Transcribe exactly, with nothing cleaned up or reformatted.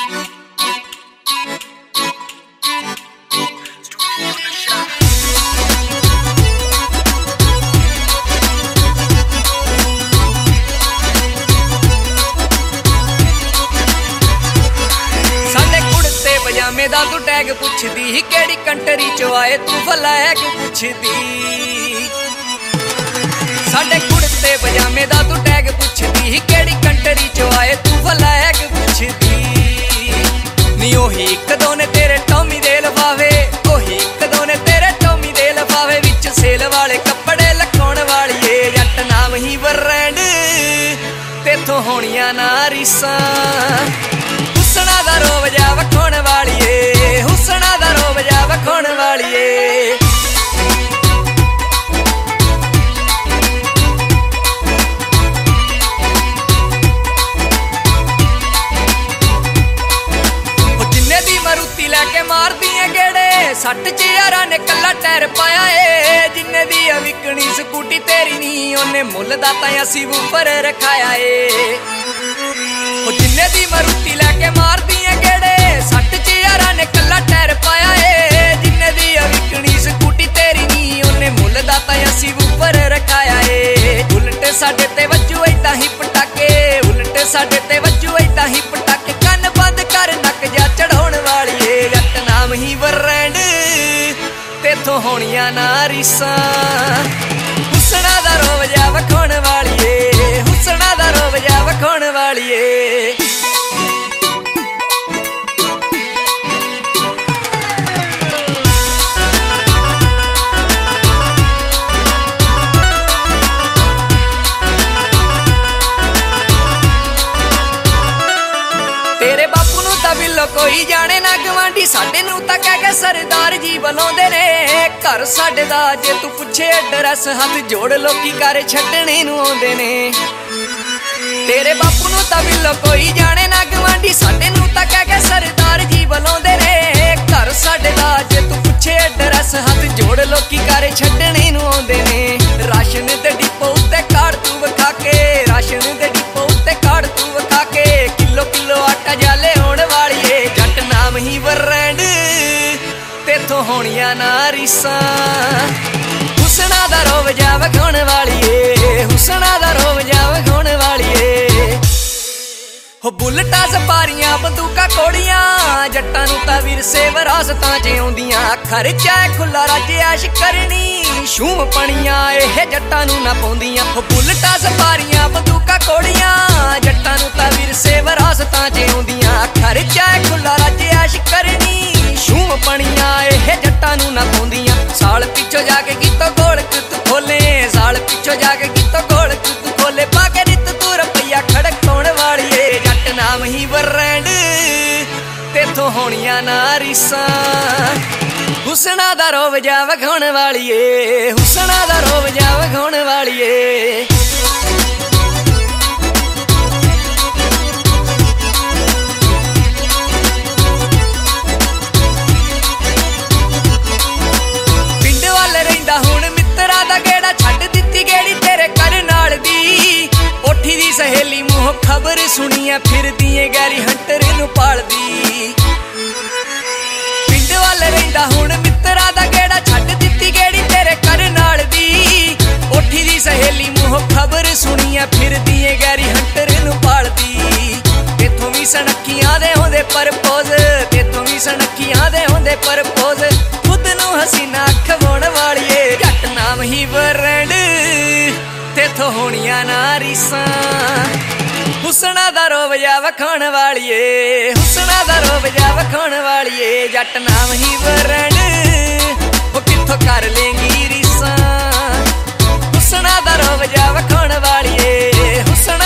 पजामे दा तू टैग पुछदी केड़ी कंट्री चो आए तू फ्लैग पुछदी साडे कुड़ते पजामे दा तू टैग पुछदी केड़ी कंट्री चो आए तू फ्लैग पुछदी नी ओही इक दो ने तेरे टॉमी दे लफावे ओही इक दो ने तेरे टॉमी दे लफावे विच सेल वाले कपड़े लखाउण वालीए जट नाम ही ब्रांड तेथों होणियां ना रीसां हुसना दा रोब जा वखाउण वालीए हुसना दा रोब जा वखाउण वालीए जिन्ने दी मारुति लैके मारदी है गेड़े सट च यारा ने कला टायर पाया ए जिन्ने दी विकनी स्कूटी तेरी नी ओने मुल दा तां असी ऊपर रखाया ए जिन्ने दी मारुति लैके मारदी है गेड़े सट च यारा ने कला टायर पाया ए जिन्ने दी विकनी स्कूटी तेरी नी ओने मुल दा तां असी ऊपर रखाया ए उलटे साडे ते वजू ऐदां ही पटाके उलटे साडे ते वजू ऐदां ही पटाके कन बंद कर नक जा चढ़ाउण वालीए जट नाम ही ब्रांड तेथों होणियां ना रीसां हुसना दा रोब जा वखाउण वालीए हुसना दा रोब जा वखाउण वालीए तेरे बापू नूं तां बिल्लो कोई जाने ना गवांढी साडे नूं तां कह के सरदार जी बुलाउंदे ने घर साडे दा जे तू पुछे एड्रैस हथ जोड़ लोकी घर छड्डणे नूं आउंदे ने तेरे बापू नूं तां बिल्लो कोई जाने ना गवांढी साडे नूं तां कह के सरदार जी बुलाउंदे ने घर साडे दा जे तू पुछे एड्रैस हथ जोड़ लोकी घर छड्डणे नूं आउंदे ने राशन ते डिपो उत्ते कार्ड तू विखा के राशन ते डिपो उत्ते कार्ड तू विखा के किलो किलो आटा जाले होण वालीए जट नाम ही ब्रांड तेथों होणियां ना रीसां हुसना दा रोब जा वखाउण वालीए हुसना दा रोब जा वखाउण वालीए हो बुलटा सपारियां बंदूकां कोड़ियां जट्टां नूं तां विरसे विरासतां च आउंदियां खर्चा खुला रज ऐश करनी शूम पणियां एह जट्टां नूं ना पाउंदियां हो बुलटा सपारियां बंदूकां कोड़ियां जट्टां नूं तां विरसे विरासतां च आउंदियां खर्चा खुला रज ऐश करनी शूम पणियां एह जट्टां नूं ना पाउंदियां साल पिछो जाके कीतो गोल कुत खोले साल पिछो जाके कीतो गोल कुत खोले पा के रित तू रुपया खड़काउण वालीए जट नाम ही ब्रांड तेथों होणियां ना रीसां हुसना दा रोब जा वखाउण वालीए हुसना दा रोब जा वखाउण वालीए सहेली मूह खबर सुनिया फिरदी गैरी हंटर नूं पालदी पिंड वाल रहिंदा हुण मित्तरा दा गेड़ा छड्ड दित्ती गेड़ी तेरे घर नाल दी ओठी दी सहेली मूह खबर सुनिया फिरदी गैरी हंटर नूं पालदी तेथों भी सनखियां दे होंदे परपोज तेथों भी सनखियां दे होंदे परपोज खुद नूं हसीना खवाउण वालीए जट नाम ही ब्रांड तेथों होणियां ना रीसां हुसना दा रोब जा वखाउण वालीए हुसना दा रोब जा वखाउण वालीए जट नाम ही ब्रांड ओ कित्थों कर लेंगी रीसां हुसना दा रोब जा वखाउण वालीए हुसना